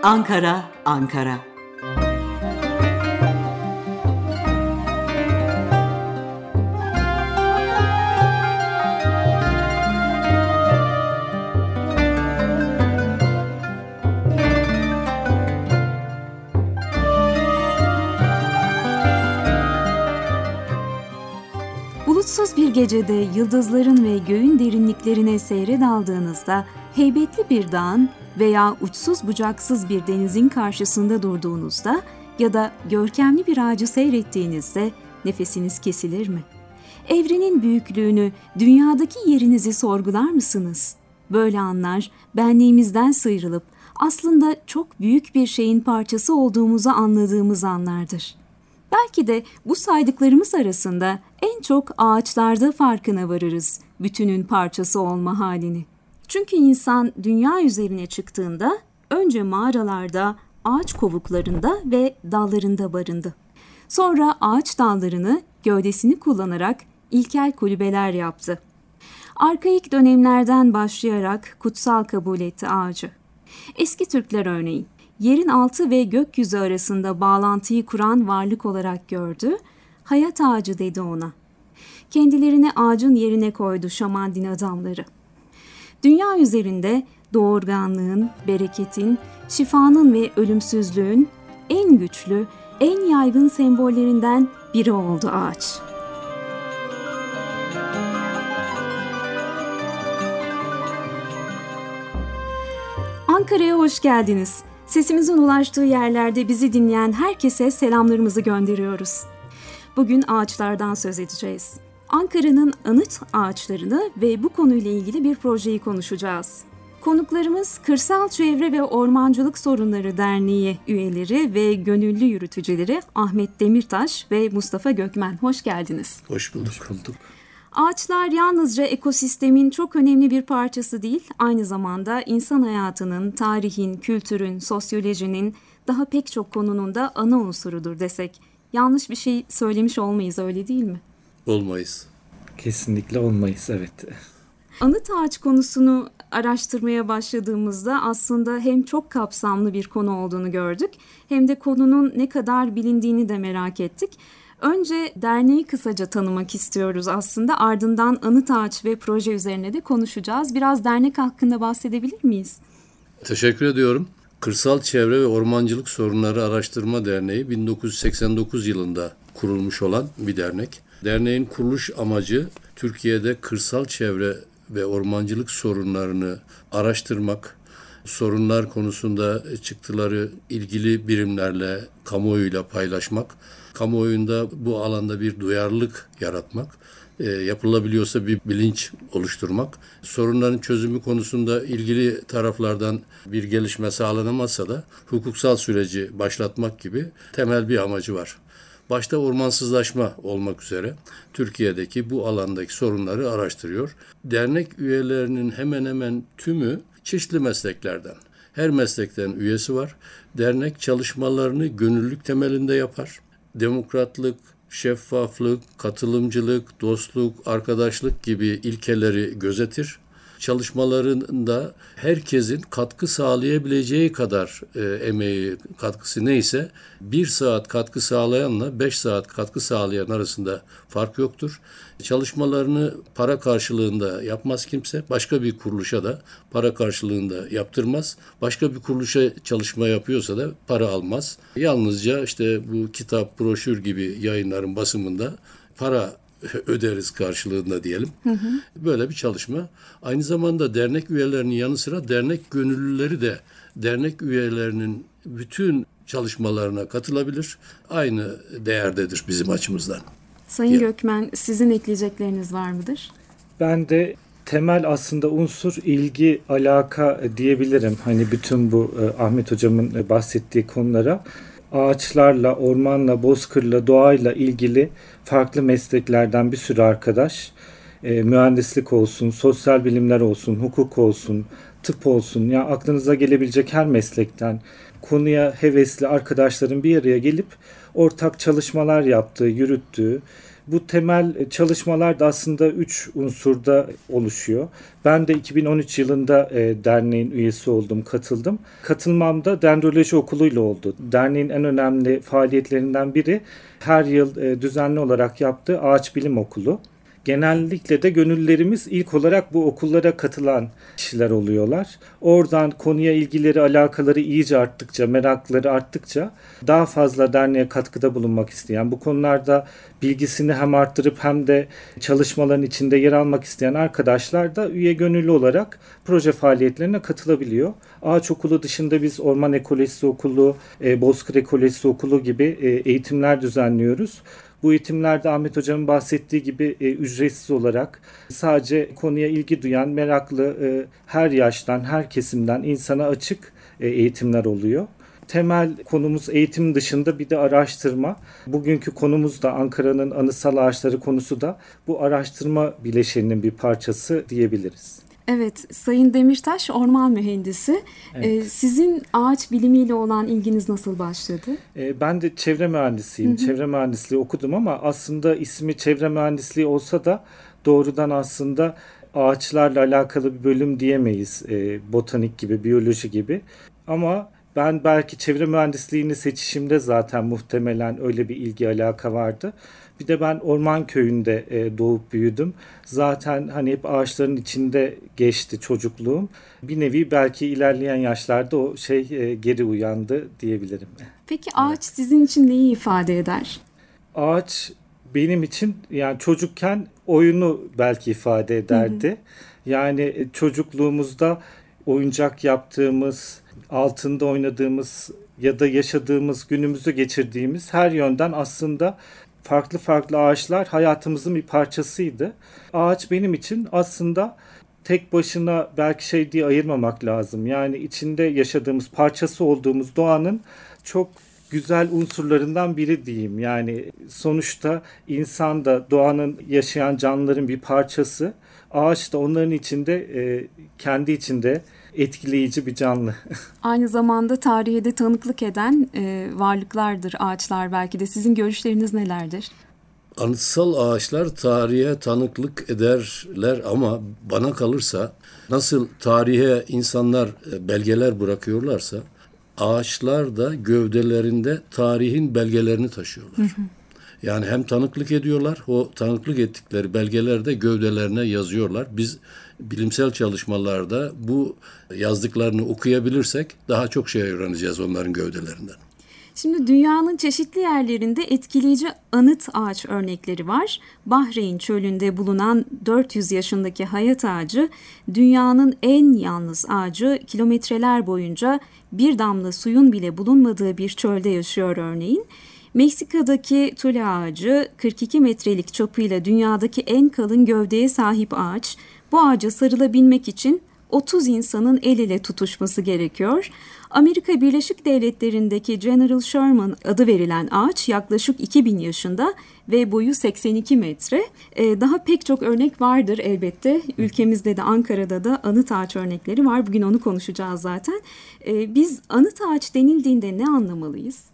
Ankara, Ankara. Bulutsuz bir gecede yıldızların ve göğün derinliklerine seyre daldığınızda, heybetli bir dağın veya uçsuz bucaksız bir denizin karşısında durduğunuzda ya da görkemli bir ağacı seyrettiğinizde nefesiniz kesilir mi? Evrenin büyüklüğünü, dünyadaki yerinizi sorgular mısınız? Böyle anlar benliğimizden sıyrılıp aslında çok büyük bir şeyin parçası olduğumuzu anladığımız anlardır. Belki de bu saydıklarımız arasında en çok ağaçlarda farkına varırız bütünün parçası olma halini. Çünkü insan dünya üzerine çıktığında önce mağaralarda, ağaç kovuklarında ve dallarında barındı. Sonra ağaç dallarını, gövdesini kullanarak ilkel kulübeler yaptı. Arkaik dönemlerden başlayarak kutsal kabul etti ağacı. Eski Türkler örneğin, yerin altı ve gökyüzü arasında bağlantıyı kuran varlık olarak gördü, hayat ağacı dedi ona. Kendilerini ağacın yerine koydu şaman din adamları. Dünya üzerinde doğurganlığın, bereketin, şifanın ve ölümsüzlüğün en güçlü, en yaygın sembollerinden biri oldu ağaç. Ankara'ya hoş geldiniz. Sesimizin ulaştığı yerlerde bizi dinleyen herkese selamlarımızı gönderiyoruz. Bugün ağaçlardan söz edeceğiz. Ankara'nın anıt ağaçlarını ve bu konuyla ilgili bir projeyi konuşacağız. Konuklarımız Kırsal Çevre ve Ormancılık Sorunları Derneği üyeleri ve gönüllü yürütücüleri Ahmet Demirtaş ve Mustafa Gökmen. Hoş geldiniz. Hoş bulduk. Ağaçlar yalnızca ekosistemin çok önemli bir parçası değil, aynı zamanda insan hayatının, tarihin, kültürün, sosyolojinin daha pek çok konunun da ana unsurudur desek. Yanlış bir şey söylemiş olmayız, öyle değil mi? Olmayız. Kesinlikle olmayız, evet. Anıt ağaç konusunu araştırmaya başladığımızda aslında hem çok kapsamlı bir konu olduğunu gördük, hem de konunun ne kadar bilindiğini de merak ettik. Önce derneği kısaca tanımak istiyoruz aslında. Ardından anıt ağaç ve proje üzerine de konuşacağız. Biraz dernek hakkında bahsedebilir miyiz? Teşekkür ediyorum. Kırsal Çevre ve Ormancılık Sorunları Araştırma Derneği 1989 yılında kurulmuş olan bir dernek. Derneğin kuruluş amacı Türkiye'de kırsal çevre ve ormancılık sorunlarını araştırmak, sorunlar konusunda çıktıları ilgili birimlerle, kamuoyuyla paylaşmak, kamuoyunda bu alanda bir duyarlılık yaratmak, yapılabiliyorsa bir bilinç oluşturmak, sorunların çözümü konusunda ilgili taraflardan bir gelişme sağlanamazsa da hukuksal süreci başlatmak gibi temel bir amacı var. Başta ormansızlaşma olmak üzere Türkiye'deki bu alandaki sorunları araştırıyor. Dernek üyelerinin hemen hemen tümü çeşitli mesleklerden. Her meslekten üyesi var. Dernek çalışmalarını gönüllülük temelinde yapar. Demokratlık, şeffaflık, katılımcılık, dostluk, arkadaşlık gibi ilkeleri gözetir. Çalışmalarında herkesin katkı sağlayabileceği kadar emeği, katkısı neyse 1 saat katkı sağlayanla 5 saat katkı sağlayan arasında fark yoktur. Çalışmalarını para karşılığında yapmaz kimse. Başka bir kuruluşa da para karşılığında yaptırmaz. Başka bir kuruluşa çalışma yapıyorsa da para almaz. Yalnızca işte bu kitap, broşür gibi yayınların basımında para öderiz karşılığında diyelim. Böyle bir çalışma. Aynı zamanda dernek üyelerinin yanı sıra dernek gönüllüleri de dernek üyelerinin bütün çalışmalarına katılabilir. Aynı değerdedir bizim açımızdan. Sayın Gökmen, sizin ekleyecekleriniz var mıdır? Ben de temel aslında unsur ilgi, alaka diyebilirim. Hani bütün bu Ahmet Hocam'ın bahsettiği konulara. Ağaçlarla, ormanla, bozkırla, doğayla ilgili farklı mesleklerden bir sürü arkadaş, mühendislik olsun, sosyal bilimler olsun, hukuk olsun, tıp olsun, ya aklınıza gelebilecek her meslekten konuya hevesli arkadaşların bir araya gelip ortak çalışmalar yaptığı, yürüttüğü Bu temel çalışmalar da aslında 3 unsurda oluşuyor. Ben de 2013 yılında derneğin üyesi oldum, katıldım. Katılmam da Dendroloji Okulu'yla oldu. Derneğin en önemli faaliyetlerinden biri her yıl düzenli olarak yaptığı Ağaç Bilim Okulu. Genellikle de gönüllülerimiz ilk olarak bu okullara katılan kişiler oluyorlar. Oradan konuya ilgileri, alakaları iyice arttıkça, merakları arttıkça daha fazla derneğe katkıda bulunmak isteyen, bu konularda bilgisini hem arttırıp hem de çalışmaların içinde yer almak isteyen arkadaşlar da üye gönüllü olarak proje faaliyetlerine katılabiliyor. Ağaç Okulu dışında biz Orman Ekolojisi Okulu, Bozkır Ekolojisi Okulu gibi eğitimler düzenliyoruz. Bu eğitimlerde Ahmet Hocam'ın bahsettiği gibi ücretsiz olarak sadece konuya ilgi duyan, meraklı her yaştan, her kesimden insana açık eğitimler oluyor. Temel konumuz eğitim dışında bir de araştırma. Bugünkü konumuz da Ankara'nın anıtsal ağaçları konusu da bu araştırma bileşeninin bir parçası diyebiliriz. Evet, Sayın Demirtaş orman mühendisi. Evet. Sizin ağaç bilimiyle olan ilginiz nasıl başladı? Ben de çevre mühendisiyim. Hı hı. Çevre mühendisliği okudum ama aslında ismi çevre mühendisliği olsa da doğrudan aslında ağaçlarla alakalı bir bölüm diyemeyiz. Botanik gibi, biyoloji gibi. Ama ben belki çevre mühendisliğini seçişimde zaten muhtemelen öyle bir ilgi alaka vardı. Bir de ben orman köyünde doğup büyüdüm. Zaten hani hep ağaçların içinde geçti çocukluğum. Bir nevi belki ilerleyen yaşlarda o geri uyandı diyebilirim. Peki ağaç sizin için neyi ifade eder? Ağaç benim için yani çocukken oyunu belki ifade ederdi. Hı hı. Yani çocukluğumuzda oyuncak yaptığımız, altında oynadığımız ya da yaşadığımız, günümüzü geçirdiğimiz her yönden aslında farklı farklı ağaçlar hayatımızın bir parçasıydı. Ağaç benim için aslında tek başına belki diye ayırmamak lazım. Yani içinde yaşadığımız, parçası olduğumuz doğanın çok güzel unsurlarından biri diyeyim. Yani sonuçta insan da doğanın, yaşayan canlıların bir parçası. Ağaç da onların içinde, kendi içinde etkileyici bir canlı. Aynı zamanda tarihe de tanıklık eden varlıklardır ağaçlar belki de. Sizin görüşleriniz nelerdir? Anıtsal ağaçlar tarihe tanıklık ederler ama bana kalırsa nasıl tarihe insanlar belgeler bırakıyorlarsa ağaçlar da gövdelerinde tarihin belgelerini taşıyorlar. Hı hı. Yani hem tanıklık ediyorlar, o tanıklık ettikleri belgeler de gövdelerine yazıyorlar. Biz bilimsel çalışmalarda bu yazdıklarını okuyabilirsek daha çok şey öğreneceğiz onların gövdelerinden. Şimdi dünyanın çeşitli yerlerinde etkileyici anıt ağaç örnekleri var. Bahreyn çölünde bulunan 400 yaşındaki hayat ağacı dünyanın en yalnız ağacı, kilometreler boyunca bir damla suyun bile bulunmadığı bir çölde yaşıyor örneğin. Meksika'daki tule ağacı 42 metrelik çapıyla dünyadaki en kalın gövdeye sahip ağaç. Bu ağaca sarılabilmek için 30 insanın el ele tutuşması gerekiyor. Amerika Birleşik Devletleri'ndeki General Sherman adı verilen ağaç yaklaşık 2000 yaşında ve boyu 82 metre. Daha pek çok örnek vardır elbette. Ülkemizde de Ankara'da da anıt ağaç örnekleri var. Bugün onu konuşacağız zaten. Biz anıt ağaç denildiğinde ne anlamalıyız?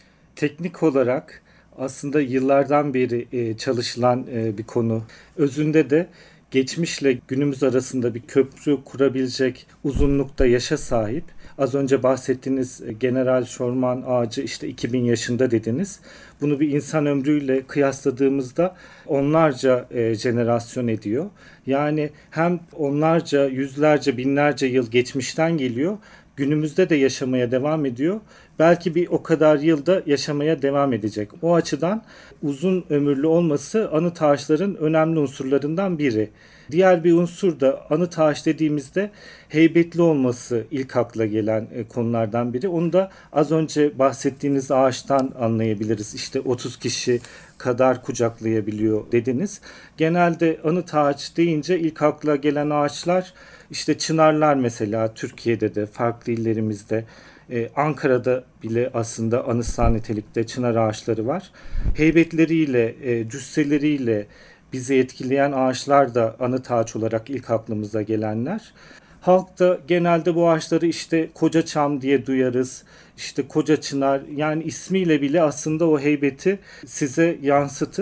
Teknik olarak aslında yıllardan beri çalışılan bir konu. Özünde de geçmişle günümüz arasında bir köprü kurabilecek uzunlukta yaşa sahip. Az önce bahsettiğiniz General Sherman ağacı 2000 yaşında dediniz. Bunu bir insan ömrüyle kıyasladığımızda onlarca jenerasyon ediyor. Yani hem onlarca, yüzlerce, binlerce yıl geçmişten geliyor. Günümüzde de yaşamaya devam ediyor. Belki bir o kadar yılda yaşamaya devam edecek. O açıdan uzun ömürlü olması anıt ağaçların önemli unsurlarından biri. Diğer bir unsur da anıt ağaç dediğimizde heybetli olması ilk akla gelen konulardan biri. Onu da az önce bahsettiğiniz ağaçtan anlayabiliriz. 30 kişi kadar kucaklayabiliyor dediniz. Genelde anıt ağaç deyince ilk akla gelen ağaçlar çınarlar mesela Türkiye'de de farklı illerimizde. Ankara'da bile aslında anıtsal nitelikte çınar ağaçları var. Heybetleriyle, cüsseleriyle bizi etkileyen ağaçlar da anıt ağaç olarak ilk aklımıza gelenler. Halk da genelde bu ağaçları koca çam diye duyarız. Koca çınar, yani ismiyle bile aslında o heybeti size yansıtır.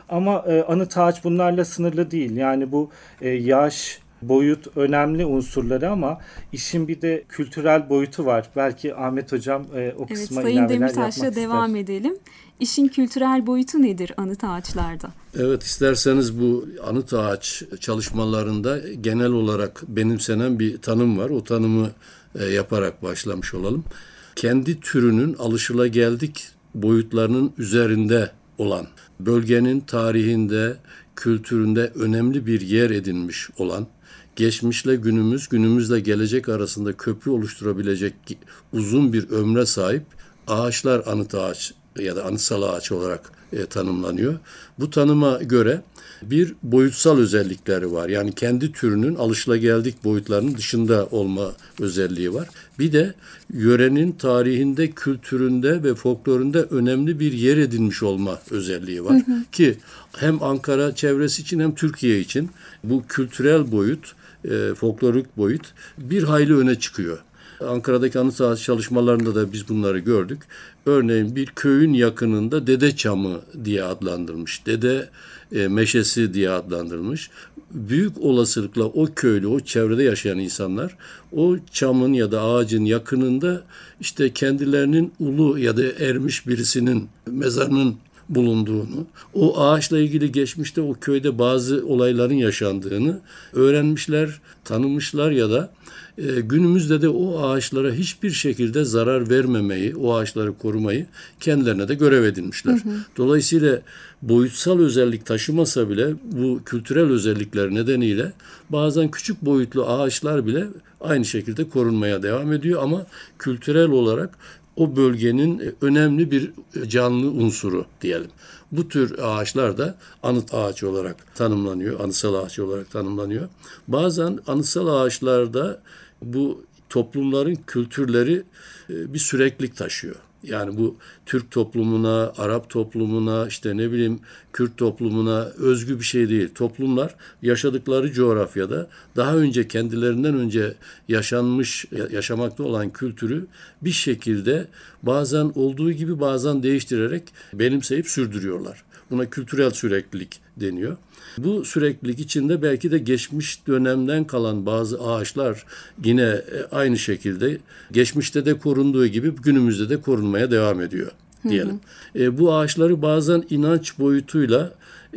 Ama anıt ağaç bunlarla sınırlı değil. Yani bu yaş, boyut önemli unsurları ama işin bir de kültürel boyutu var. Belki Ahmet Hocam o kısma Sayın ilaveler yapmak Demirtaş'la ister. devam edelim. İşin kültürel boyutu nedir anıt ağaçlarda? Evet, isterseniz bu anıt ağaç çalışmalarında genel olarak benimsenen bir tanım var. O tanımı yaparak başlamış olalım. Kendi türünün alışılageldik boyutlarının üzerinde olan, bölgenin tarihinde, kültüründe önemli bir yer edinmiş olan, geçmişle günümüz, günümüzle gelecek arasında köprü oluşturabilecek uzun bir ömre sahip ağaçlar anıt ağaç ya da anıtsal ağaç olarak tanımlanıyor. Bu tanıma göre bir boyutsal özellikleri var. Yani kendi türünün alışılageldik boyutlarının dışında olma özelliği var. Bir de yörenin tarihinde, kültüründe ve folklorunda önemli bir yer edinmiş olma özelliği var. Ki hem Ankara çevresi için hem Türkiye için bu kültürel boyut, folklorik boyut bir hayli öne çıkıyor. Ankara'daki anıt ağaç çalışmalarında da biz bunları gördük. Örneğin bir köyün yakınında Dede Çamı diye adlandırılmış, Dede Meşesi diye adlandırılmış. Büyük olasılıkla o köylü, o çevrede yaşayan insanlar o çamın ya da ağacın yakınında işte kendilerinin ulu ya da ermiş birisinin mezarının bulunduğunu, o ağaçla ilgili geçmişte o köyde bazı olayların yaşandığını öğrenmişler, tanımışlar ya da günümüzde de o ağaçlara hiçbir şekilde zarar vermemeyi, o ağaçları korumayı kendilerine de görev edinmişler. Dolayısıyla boyutsal özellik taşımasa bile bu kültürel özellikler nedeniyle bazen küçük boyutlu ağaçlar bile aynı şekilde korunmaya devam ediyor ama kültürel olarak o bölgenin önemli bir canlı unsuru diyelim. Bu tür ağaçlar da anıt ağaç olarak tanımlanıyor, anıtsal ağaç olarak tanımlanıyor. Bazen anıtsal ağaçlarda bu toplumların kültürleri bir süreklilik taşıyor. Yani bu Türk toplumuna, Arap toplumuna, işte ne bileyim Kürt toplumuna özgü bir şey değil. Toplumlar yaşadıkları coğrafyada daha önce kendilerinden önce yaşanmış, yaşamakta olan kültürü bir şekilde bazen olduğu gibi bazen değiştirerek benimseyip sürdürüyorlar. Buna kültürel süreklilik deniyor. Bu süreklilik içinde belki de geçmiş dönemden kalan bazı ağaçlar yine aynı şekilde geçmişte de korunduğu gibi günümüzde de korunmaya devam ediyor diyelim. Bu ağaçları bazen inanç boyutuyla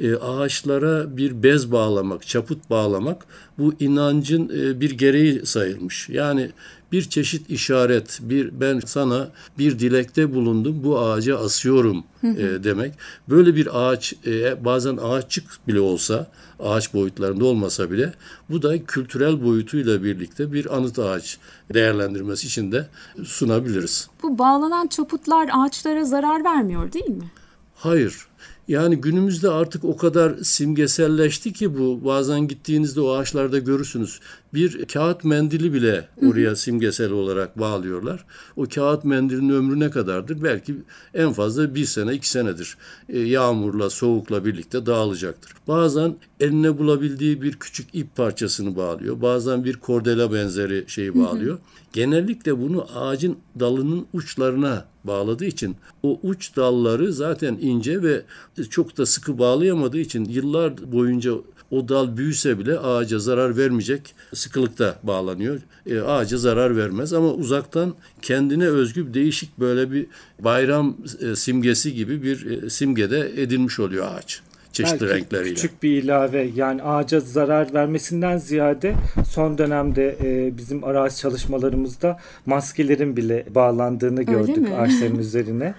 ağaçlara bir bez bağlamak, çaput bağlamak bu inancın bir gereği sayılmış. Yani bir çeşit işaret, ben sana bir dilekte bulundum, bu ağaca asıyorum demek. Böyle bir ağaç bazen ağaççık bile olsa, ağaç boyutlarında olmasa bile bu da kültürel boyutuyla birlikte bir anıt ağaç değerlendirmesi için de sunabiliriz. Bu bağlanan çaputlar ağaçlara zarar vermiyor değil mi? Hayır. Yani günümüzde artık o kadar simgeselleşti ki bu, bazen gittiğinizde o ağaçlarda görürsünüz. Bir kağıt mendili bile oraya simgesel olarak bağlıyorlar. O kağıt mendilin ömrü ne kadardır? Belki en fazla 1 sene, 2 senedir. Yağmurla, soğukla birlikte dağılacaktır. Bazen eline bulabildiği bir küçük ip parçasını bağlıyor. Bazen bir kordela benzeri şeyi bağlıyor. Genellikle bunu ağacın dalının uçlarına bağladığı için o uç dalları zaten ince ve çok da sıkı bağlayamadığı için yıllar boyunca o dal büyüse bile ağaca zarar vermeyecek sıkılıkta bağlanıyor. Ağaca zarar vermez ama uzaktan kendine özgü değişik böyle bir bayram simgesi gibi bir simgede edinmiş oluyor ağaç. Çeşitli belki renkleriyle. Küçük bir ilave, yani ağaca zarar vermesinden ziyade son dönemde bizim arazi çalışmalarımızda maskelerin bile bağlandığını gördük ağaçların üzerine.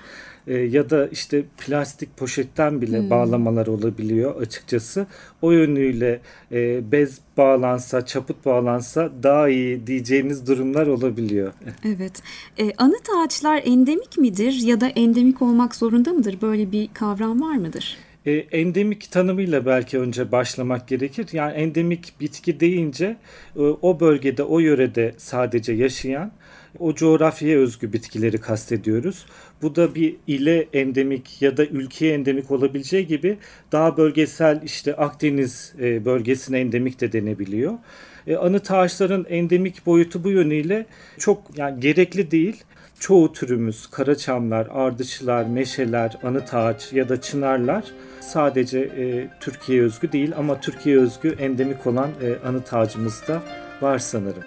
Ya da işte plastik poşetten bile bağlamalar olabiliyor açıkçası. O yönüyle bez bağlansa, çaput bağlansa daha iyi diyeceğimiz durumlar olabiliyor. Evet. Anıt ağaçlar endemik midir ya da endemik olmak zorunda mıdır? Böyle bir kavram var mıdır? Endemik tanımıyla belki önce başlamak gerekir. Yani endemik bitki deyince o bölgede, o yörede sadece yaşayan, o coğrafyaya özgü bitkileri kastediyoruz. Bu da bir ile endemik ya da ülkeye endemik olabileceği gibi daha bölgesel, işte Akdeniz bölgesine endemik de denebiliyor. Anıt ağaçların endemik boyutu bu yönüyle çok gerekli değil. çoğu türümüz karaçamlar, ardışılar, meşeler, anıt ağaç ya da çınarlar sadece Türkiye'ye özgü değil ama Türkiye'ye özgü endemik olan anıt ağacımız da var sanırım.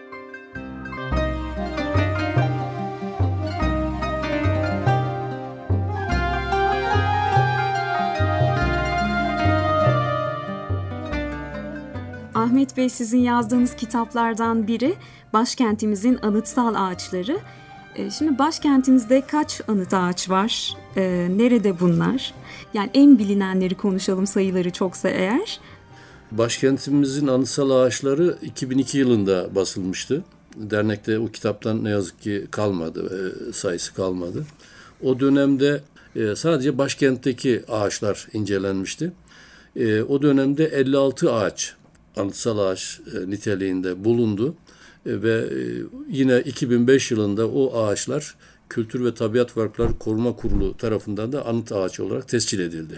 Ahmet Bey, sizin yazdığınız kitaplardan biri başkentimizin anıtsal ağaçları. Şimdi başkentimizde kaç anıt ağaç var? Nerede bunlar? Yani en bilinenleri konuşalım, sayıları çoksa eğer. Başkentimizin anıtsal ağaçları 2002 yılında basılmıştı. Dernekte o kitaptan ne yazık ki kalmadı, sayısı kalmadı. O dönemde sadece başkentteki ağaçlar incelenmişti. O dönemde 56 ağaç, anıtsal ağaç niteliğinde bulundu ve yine 2005 yılında o ağaçlar Kültür ve Tabiat Varlıkları Koruma Kurulu tarafından da anıt ağaç olarak tescil edildi.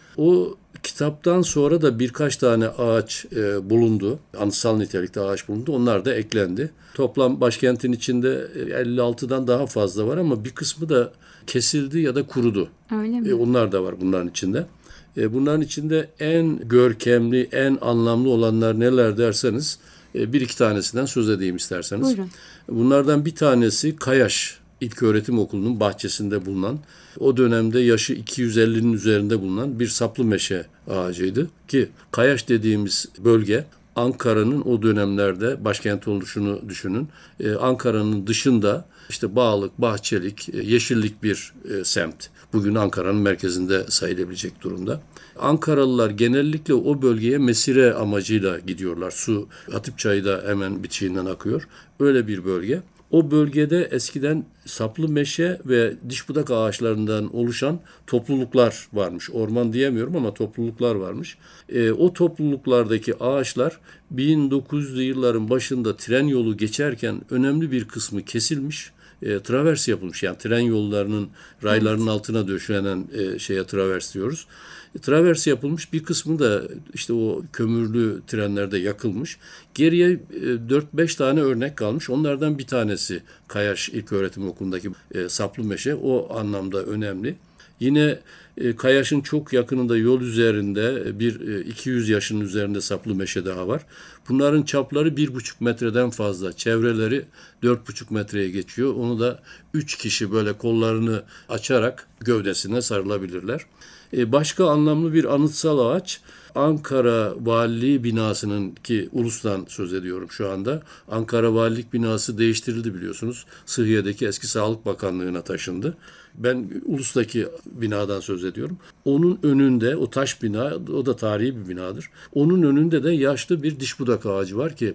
O kitaptan sonra da birkaç tane ağaç bulundu, anıtsal nitelikte ağaç bulundu, onlar da eklendi. Toplam başkentin içinde 56'dan daha fazla var ama bir kısmı da kesildi ya da kurudu. Öyle mi? Onlar da var bunların içinde. Bunların içinde en görkemli, en anlamlı olanlar neler derseniz bir iki tanesinden söz edeyim isterseniz. Buyurun. Bunlardan bir tanesi Kayaş İlköğretim Okulu'nun bahçesinde bulunan, o dönemde yaşı 250'nin üzerinde bulunan bir saplı meşe ağacıydı. Ki Kayaş dediğimiz bölge Ankara'nın o dönemlerde başkent oluşunu düşünün. Ankara'nın dışında işte Bağlık, Bahçelik, Yeşillik bir semt. Bugün Ankara'nın merkezinde sayılabilecek durumda. Ankaralılar genellikle o bölgeye mesire amacıyla gidiyorlar. Su Hatip Çayı da hemen bitişiğinden akıyor. Öyle bir bölge. O bölgede eskiden saplı meşe ve dişbudak ağaçlarından oluşan topluluklar varmış. Orman diyemiyorum ama topluluklar varmış. O topluluklardaki ağaçlar 1900'lü yılların başında tren yolu geçerken önemli bir kısmı kesilmiş. Travers yapılmış. Yani tren yollarının raylarının altına döşenen şeye travers diyoruz. Travers yapılmış, bir kısmı da işte o kömürlü trenlerde yakılmış. Geriye 4-5 tane örnek kalmış. Onlardan bir tanesi Kayaş İlköğretim Okulu'ndaki saplı meşe. O anlamda önemli. Yine Kayaş'ın çok yakınında yol üzerinde bir 200 yaşın üzerinde saplı meşe daha var. Bunların çapları 1,5 metreden fazla. Çevreleri 4,5 metreye geçiyor. Onu da 3 kişi böyle kollarını açarak gövdesine sarılabilirler. Başka anlamlı bir anıtsal ağaç Ankara Valiliği binasının, ki ulustan söz ediyorum şu anda. Ankara Valilik binası değiştirildi biliyorsunuz. Sıhhiye'deki eski Sağlık Bakanlığı'na taşındı. Ben ulustaki binadan söz ediyorum. Onun önünde o taş bina, o da tarihi bir binadır. Onun önünde de yaşlı bir dişbudak ağacı var ki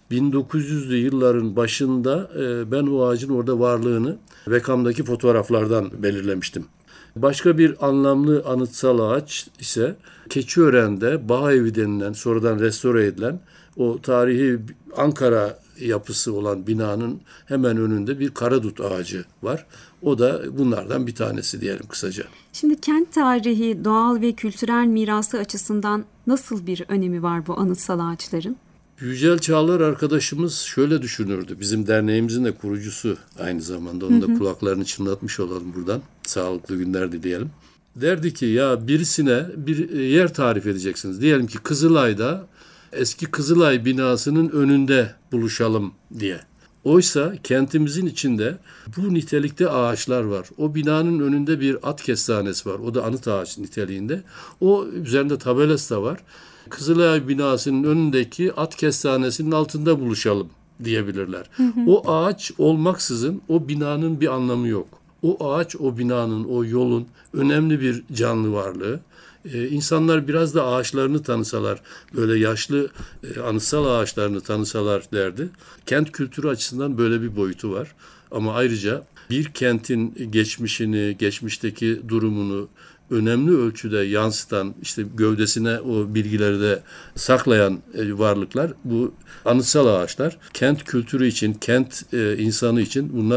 1900'lü yılların başında ben o ağacın orada varlığını Vekam'daki fotoğraflardan belirlemiştim. Başka bir anlamlı anıtsal ağaç ise Keçiören'de Bağevi denilen, sonradan restore edilen o tarihi Ankara yapısı olan binanın hemen önünde bir karadut ağacı var. O da bunlardan bir tanesi diyelim kısaca. Şimdi kent tarihi, doğal ve kültürel mirası açısından nasıl bir önemi var bu anıtsal ağaçların? Yücel Çağlar arkadaşımız şöyle düşünürdü. Bizim derneğimizin de kurucusu aynı zamanda. Onun da kulaklarını çınlatmış olalım buradan. Sağlıklı günler dileyelim. Derdi ki ya birisine bir yer tarif edeceksiniz. Diyelim ki Kızılay'da eski Kızılay binasının önünde buluşalım diye. Oysa kentimizin içinde bu nitelikte ağaçlar var. O binanın önünde bir at kestanesi var. O da anıt ağaç niteliğinde. O üzerinde tabelası da var. Kızılay binasının önündeki at kestanesinin altında buluşalım diyebilirler. O ağaç olmaksızın o binanın bir anlamı yok. O ağaç, o binanın, o yolun önemli bir canlı varlığı. İnsanlar biraz da ağaçlarını tanısalar, böyle yaşlı anıtsal ağaçlarını tanısalar derdi. Kent kültürü açısından böyle bir boyutu var. Ama ayrıca bir kentin geçmişini, geçmişteki durumunu önemli ölçüde yansıtan, işte gövdesine o bilgileri de saklayan varlıklar bu anıtsal ağaçlar. Kent kültürü için, kent insanı için bunlar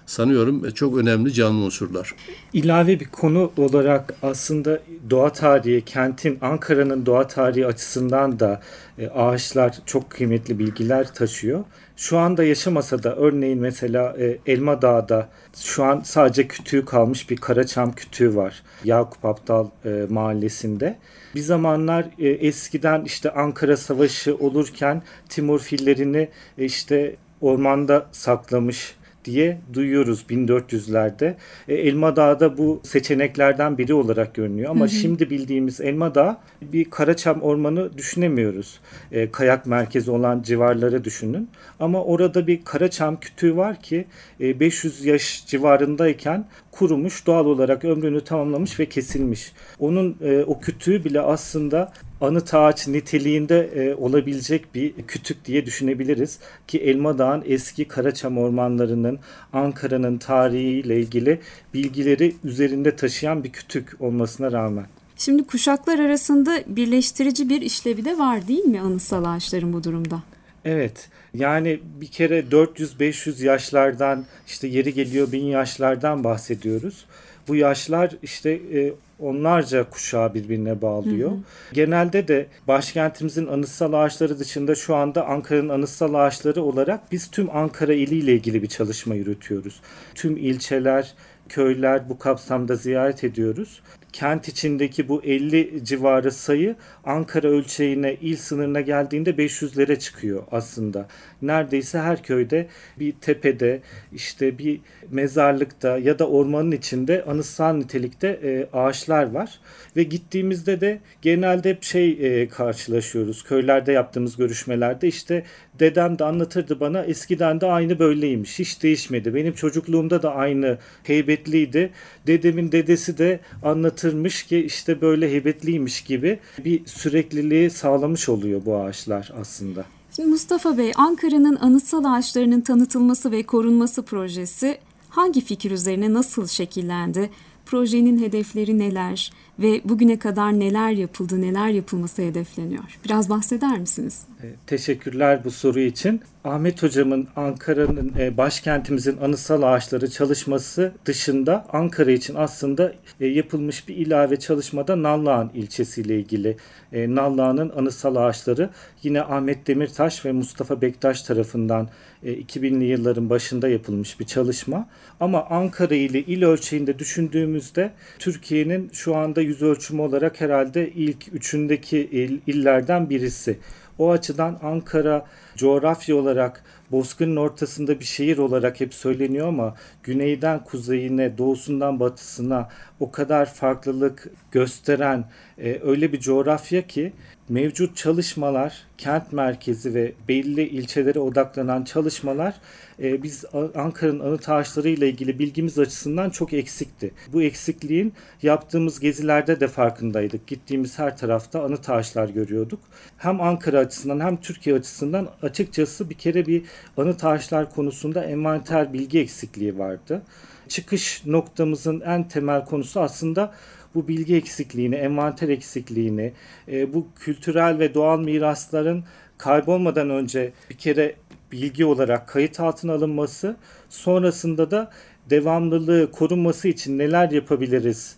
sanıyorum çok önemli canlı unsurlar. İlave bir konu olarak aslında doğa tarihi, kentin, Ankara'nın doğa tarihi açısından da ağaçlar çok kıymetli bilgiler taşıyor. Şu anda yaşamasa da örneğin mesela Elma Dağı'da şu an sadece kütüğü kalmış bir Karaçam kütüğü var. Yakup Aptal mahallesinde. Bir zamanlar eskiden işte Ankara Savaşı olurken Timur fillerini işte ormanda saklamış diye duyuyoruz 1400'lerde. Elma Dağı bu seçeneklerden biri olarak görünüyor. Ama şimdi bildiğimiz Elma Dağı bir Karaçam ormanı düşünemiyoruz. Kayak merkezi olan civarları düşünün. Ama orada bir Karaçam kütüğü var ki 500 yaş civarındayken kurumuş, doğal olarak ömrünü tamamlamış ve kesilmiş. Onun o kütüğü bile aslında anıt ağaç niteliğinde olabilecek bir kütük diye düşünebiliriz ki Elma Dağı'nın eski Karaçam ormanlarının Ankara'nın tarihiyle ilgili bilgileri üzerinde taşıyan bir kütük olmasına rağmen. Şimdi kuşaklar arasında birleştirici bir işlevi de var değil mi anıtsal ağaçların bu durumda? Evet, yani bir kere 400-500 yaşlardan işte yeri geliyor 1000 yaşlardan bahsediyoruz. Bu yaşlar işte onlarca kuşağı birbirine bağlıyor. Genelde de başkentimizin anıtsal ağaçları dışında şu anda Ankara'nın anıtsal ağaçları olarak biz tüm Ankara iliyle ilgili bir çalışma yürütüyoruz. Tüm ilçeler, köyler bu kapsamda ziyaret ediyoruz. Kent içindeki bu 50 civarı sayı Ankara ölçeğine, il sınırına geldiğinde 500'lere çıkıyor aslında. Neredeyse her köyde bir tepede, işte bir mezarlıkta ya da ormanın içinde anıtsal nitelikte ağaçlar var. Ve gittiğimizde de genelde hep karşılaşıyoruz. Köylerde yaptığımız görüşmelerde işte dedem de anlatırdı bana, eskiden de aynı böyleymiş, hiç değişmedi. Benim çocukluğumda da aynı heybetliydi. Dedemin dedesi de anlatırmış ki işte böyle heybetliymiş gibi bir sürekliliği sağlamış oluyor bu ağaçlar aslında. Şimdi Mustafa Bey, Ankara'nın anıtsal ağaçlarının tanıtılması ve korunması projesi hangi fikir üzerine nasıl şekillendi? Projenin hedefleri neler ve bugüne kadar neler yapıldı, neler yapılması hedefleniyor? Biraz bahseder misiniz? Teşekkürler bu soru için. Ahmet Hocam'ın Ankara'nın başkentimizin anıtsal ağaçları çalışması dışında Ankara için aslında yapılmış bir ilave çalışmada Nallıhan ilçesiyle ilgili. Nallıhan'ın anıtsal ağaçları yine Ahmet Demirtaş ve Mustafa Bektaş tarafından 2000'li yılların başında yapılmış bir çalışma. Ama Ankara ile il ölçeğinde düşündüğümüzde Türkiye'nin şu anda yüz ölçümü olarak herhalde ilk üçündeki illerden birisi. O açıdan Ankara coğrafya olarak bozkırın ortasında bir şehir olarak hep söyleniyor ama güneyden kuzeyine, doğusundan batısına o kadar farklılık gösteren öyle bir coğrafya ki mevcut çalışmalar, kent merkezi ve belli ilçelere odaklanan çalışmalar biz Ankara'nın anıt ağaçları ile ilgili bilgimiz açısından çok eksikti. Bu eksikliğin yaptığımız gezilerde de farkındaydık. Gittiğimiz her tarafta anıt ağaçlar görüyorduk. Hem Ankara açısından hem Türkiye açısından açıkçası bir kere bir anıt ağaçlar konusunda envanter bilgi eksikliği vardı. Çıkış noktamızın en temel konusu aslında bu bilgi eksikliğini, envanter eksikliğini, bu kültürel ve doğal mirasların kaybolmadan önce bir kere bilgi olarak kayıt altına alınması, sonrasında da devamlılığı korunması için neler yapabiliriz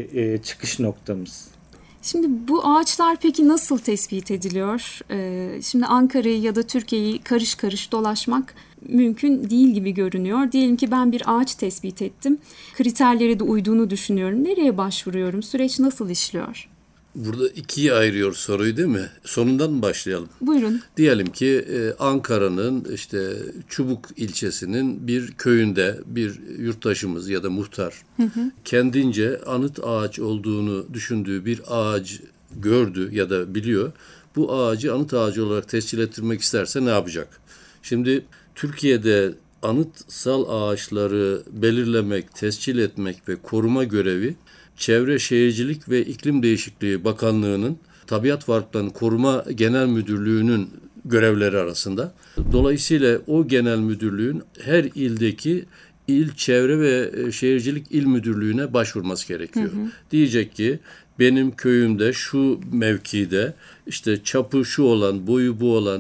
çıkış noktamız. Şimdi bu ağaçlar peki nasıl tespit ediliyor? Şimdi Ankara'yı ya da Türkiye'yi karış karış dolaşmak mümkün değil gibi görünüyor. Diyelim ki ben bir ağaç tespit ettim. Kriterlere de uyduğunu düşünüyorum. Nereye başvuruyorum? Süreç nasıl işliyor? Burada ikiye ayırıyor soruyu değil mi? Sonundan mı başlayalım? Buyurun. Diyelim ki Ankara'nın işte Çubuk ilçesinin bir köyünde bir yurttaşımız ya da muhtar kendince anıt ağaç olduğunu düşündüğü bir ağaç gördü ya da biliyor. Bu ağacı anıt ağacı olarak tescil ettirmek isterse ne yapacak? Şimdi Türkiye'de anıtsal ağaçları belirlemek, tescil etmek ve koruma görevi Çevre Şehircilik ve İklim Değişikliği Bakanlığı'nın Tabiat Varlıklarını Koruma Genel Müdürlüğü'nün görevleri arasında. Dolayısıyla o genel müdürlüğün her ildeki İl Çevre ve Şehircilik İl Müdürlüğü'ne başvurması gerekiyor. Diyecek ki benim köyümde şu mevkide işte çapı şu olan, boyu bu olan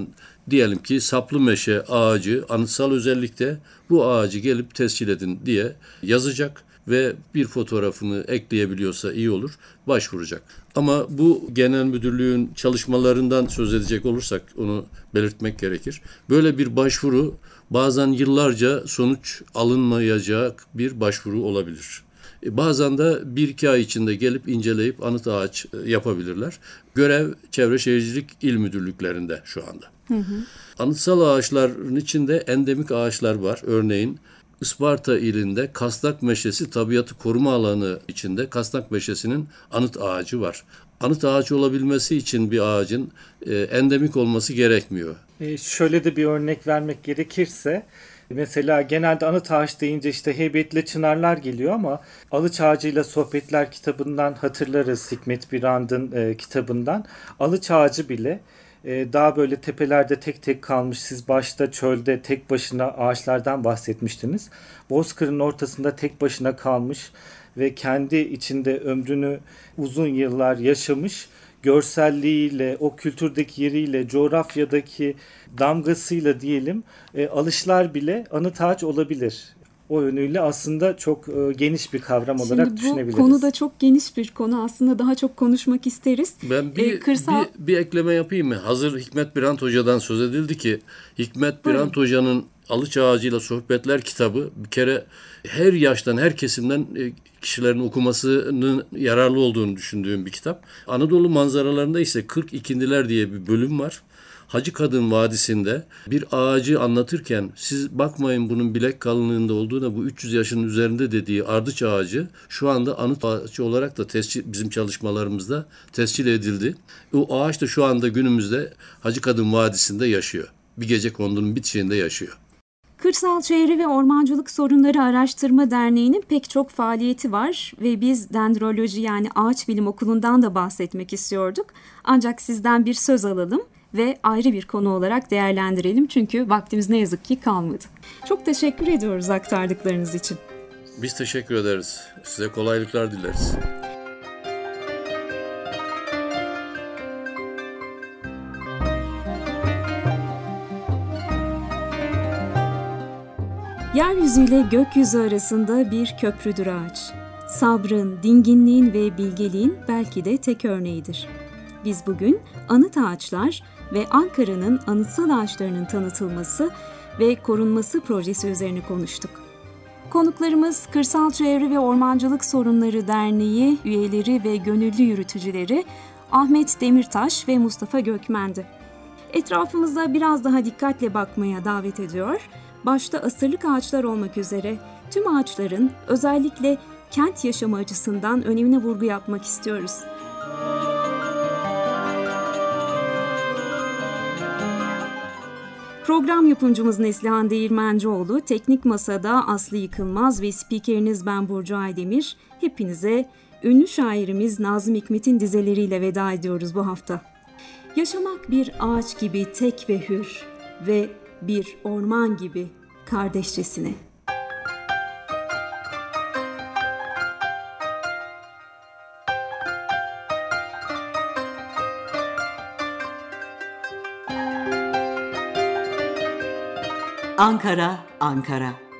Diyelim ki saplı meşe ağacı anıtsal özellikte, bu ağacı gelip tescil edin diye yazacak ve bir fotoğrafını ekleyebiliyorsa iyi olur, başvuracak. Ama bu genel müdürlüğün çalışmalarından söz edecek olursak onu belirtmek gerekir. Böyle bir başvuru bazen yıllarca sonuç alınmayacak bir başvuru olabilir. Bazen de 1-2 ay içinde gelip inceleyip anıt ağaç yapabilirler. Görev Çevre Şehircilik İl Müdürlüklerinde şu anda. Anıtsal ağaçların içinde endemik ağaçlar var. Örneğin Isparta ilinde Kasnak Meşesi Tabiatı Koruma Alanı içinde Kasnak Meşesi'nin anıt ağacı var. Anıt ağaç olabilmesi için bir ağacın endemik olması gerekmiyor. Şöyle de bir örnek vermek gerekirse, mesela genelde anıt ağaç deyince işte heybetli çınarlar geliyor ama Alıç Ağacı'yla Sohbetler kitabından hatırlarız, Hikmet Birand'ın kitabından. Alıç ağacı bile daha böyle tepelerde tek tek kalmış, siz başta çölde tek başına ağaçlardan bahsetmiştiniz. Bozkır'ın ortasında tek başına kalmış ve kendi içinde ömrünü uzun yıllar yaşamış, görselliğiyle, o kültürdeki yeriyle, coğrafyadaki damgasıyla diyelim, alışlar bile anıt ağaç olabilir. O yönüyle aslında çok geniş bir kavram olarak düşünebiliriz. Bu konu da çok geniş bir konu. Aslında daha çok konuşmak isteriz. Ben bir ekleme yapayım mı? Hazır Hikmet Birand Hoca'dan söz edildi ki, Hikmet Birand Hoca'nın Alıç Ağacı'yla Sohbetler kitabı bir kere her yaştan, her kesimden kişilerin okumasının yararlı olduğunu düşündüğüm bir kitap. Anadolu manzaralarında ise 42'liler diye bir bölüm var. Hacı Kadın Vadisi'nde bir ağacı anlatırken, siz bakmayın bunun bilek kalınlığında olduğuna, bu 300 yaşının üzerinde dediği ardıç ağacı şu anda anıt ağacı olarak da bizim çalışmalarımızda tescil edildi. O ağaç da şu anda günümüzde Hacı Kadın Vadisi'nde yaşıyor. Bir Gecekondu'nun bitişiğinde yaşıyor. Kırsal Çevre ve Ormancılık Sorunları Araştırma Derneği'nin pek çok faaliyeti var ve biz Dendroloji yani Ağaç Bilim Okulu'ndan da bahsetmek istiyorduk. Ancak sizden bir söz alalım ve ayrı bir konu olarak değerlendirelim çünkü vaktimiz ne yazık ki kalmadı. Çok teşekkür ediyoruz aktardıklarınız için. Biz teşekkür ederiz. Size kolaylıklar dileriz. Yeryüzüyle gökyüzü arasında bir köprüdür ağaç. Sabrın, dinginliğin ve bilgeliğin belki de tek örneğidir. Biz bugün anıt ağaçlar ve Ankara'nın anıtsal ağaçlarının tanıtılması ve korunması projesi üzerine konuştuk. Konuklarımız Kırsal Çevre ve Ormancılık Sorunları Derneği üyeleri ve gönüllü yürütücüleri Ahmet Demirtaş ve Mustafa Gökmen'di. Etrafımıza biraz daha dikkatle bakmaya davet ediyor. Başta asırlık ağaçlar olmak üzere tüm ağaçların özellikle kent yaşamı açısından önemine vurgu yapmak istiyoruz. Program yapımcımız Neslihan Değirmencioğlu, Teknik Masa'da Aslı Yıkılmaz ve spikeriniz ben Burcu Aydemir. Hepinize ünlü şairimiz Nazım Hikmet'in dizeleriyle veda ediyoruz bu hafta. Yaşamak bir ağaç gibi tek ve hür ve bir orman gibi kardeşçesine. Ankara, Ankara.